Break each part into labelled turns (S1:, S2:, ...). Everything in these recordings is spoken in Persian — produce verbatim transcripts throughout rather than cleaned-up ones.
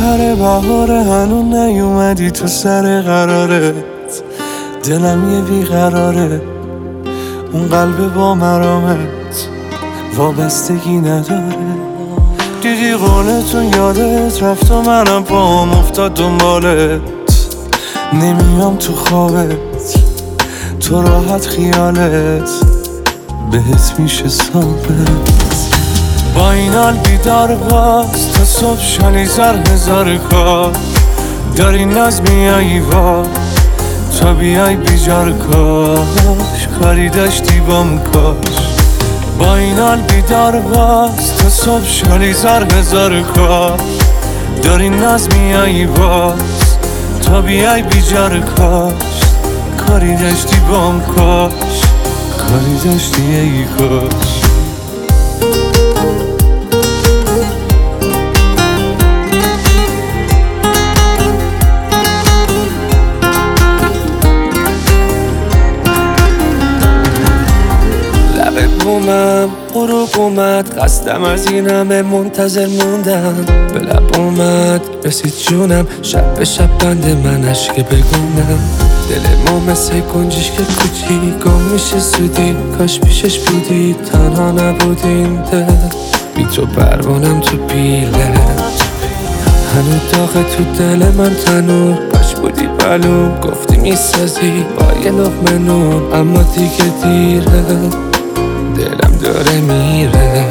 S1: آخر بهاره هنون نیومدی تو سر قرارت، دلم یه بیقراره، اون قلب با مرامت وابستگی نداره. دیدی قولتون یادت رفت و منم پام افتاد دنبالت، نمیام تو خوابت، تو راحت خیالت بهت میشه ثابت. با این حال بیدار باز تا صبح شالی زر هزار کار، داری ناز میایی وا تا بیای بیجار کاش کاری داشتی بام کاش. با این حال بیدار باز تا صبح شالی زر هزار کار، داری ناز میایی باز تا بیای بیجار کاش کاری داشتی بام کاش کاری داشتی ای کاش.
S2: بومم غروب اومد، قصدم از این همه منتظر موندم. به لب اومد رسید جونم، شب به شب بند من عشق بگونم. دل ما مثل گنجیش که کوچی گم میشه زودی، کاش پیشش بودی تنها نبودیم دل. بی تو پروانم تو پیله، هنو داغه تو دل من تنور. باش بودی بلوم گفتی میسازی با یه لقمه نون، اما دیگه دیره دلم داره میره.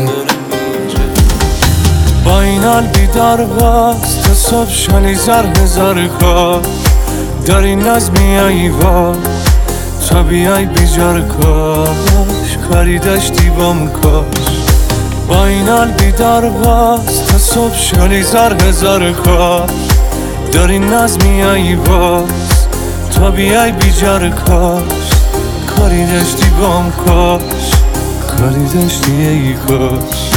S1: با این حال بیدار باز تا صبح شالی زر هزار کار، داری ناز میایی وا تا بیای بیجار کاش کاری داشتی بام کاش. با این حال بیدار باز تا صبح شالی زر هزار کار، داری ناز میایی باز تا بیای بیجار کاش کاری داشتی بام کاش کاری داشتی ای کاش.